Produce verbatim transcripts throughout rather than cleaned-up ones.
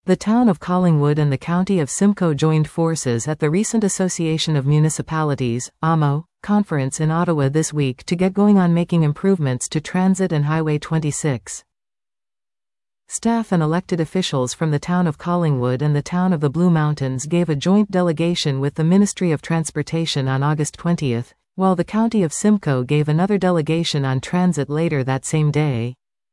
The town of Collingwood and the county of Simcoe joined forces at the recent Association of Municipalities (A M O) conference in Ottawa this week to get going on making improvements to transit and Highway twenty-six. Staff and elected officials from the town of Collingwood and the town of the Blue Mountains gave a joint delegation with the Ministry of Transportation on August twentieth, while the county of Simcoe gave another delegation on transit later that same day.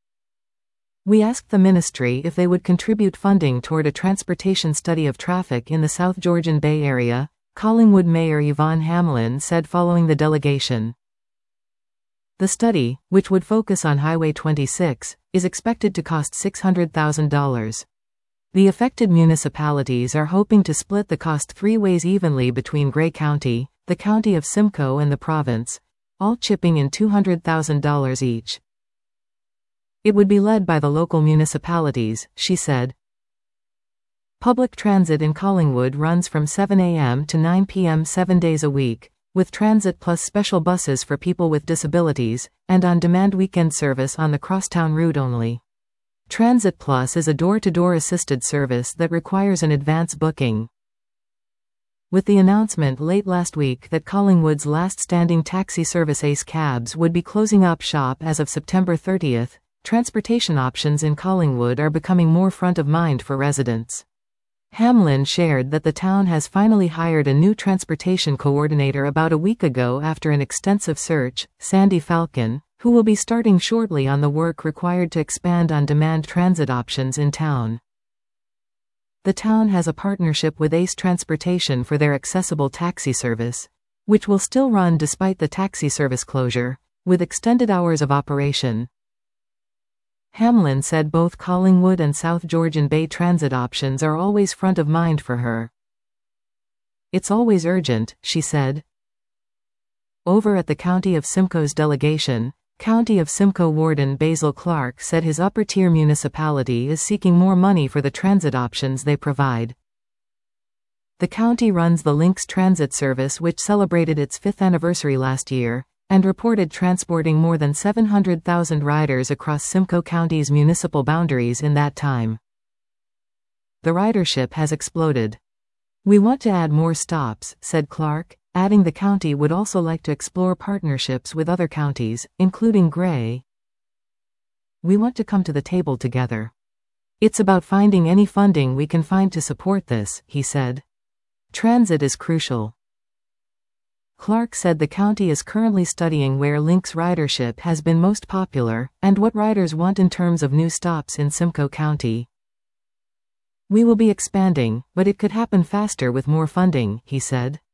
We asked the ministry if they would contribute funding toward a transportation study of traffic in the South Georgian Bay Area, Collingwood Mayor Yvonne Hamlin said following the delegation. The study, which would focus on Highway twenty-six, is expected to cost six hundred thousand dollars. The affected municipalities are hoping to split the cost three ways evenly between Grey County, the county of Simcoe and the province, all chipping in two hundred thousand dollars each. It would be led by the local municipalities, she said. Public transit in Collingwood runs from seven a m to nine p m seven days a week, with transit plus special buses for people with disabilities, and on-demand weekend service on the crosstown route only. Transit Plus is a door-to-door assisted service that requires an advance booking. With the announcement late last week that Collingwood's last standing taxi service Ace Cabs would be closing up shop as of September thirtieth, transportation options in Collingwood are becoming more front of mind for residents. Hamlin shared that the town has finally hired a new transportation coordinator about a week ago after an extensive search, Sandy Falcon, who will be starting shortly on the work required to expand on-demand transit options in town. The town has a partnership with Ace Transportation for their accessible taxi service, which will still run despite the taxi service closure, with extended hours of operation. Hamlin said both Collingwood and South Georgian Bay transit options are always front of mind for her. It's always urgent, she said. Over at the County of Simcoe's delegation, County of Simcoe Warden Basil Clark said his upper-tier municipality is seeking more money for the transit options they provide. The county runs the Lynx transit service, which celebrated its fifth anniversary last year, and reported transporting more than seven hundred thousand riders across Simcoe County's municipal boundaries in that time. The ridership has exploded. We want to add more stops, said Clark, adding the county would also like to explore partnerships with other counties, including Grey. We want to come to the table together. It's about finding any funding we can find to support this, he said. Transit is crucial. Clark said the county is currently studying where Lynx ridership has been most popular, and what riders want in terms of new stops in Simcoe County. We will be expanding, but it could happen faster with more funding, he said.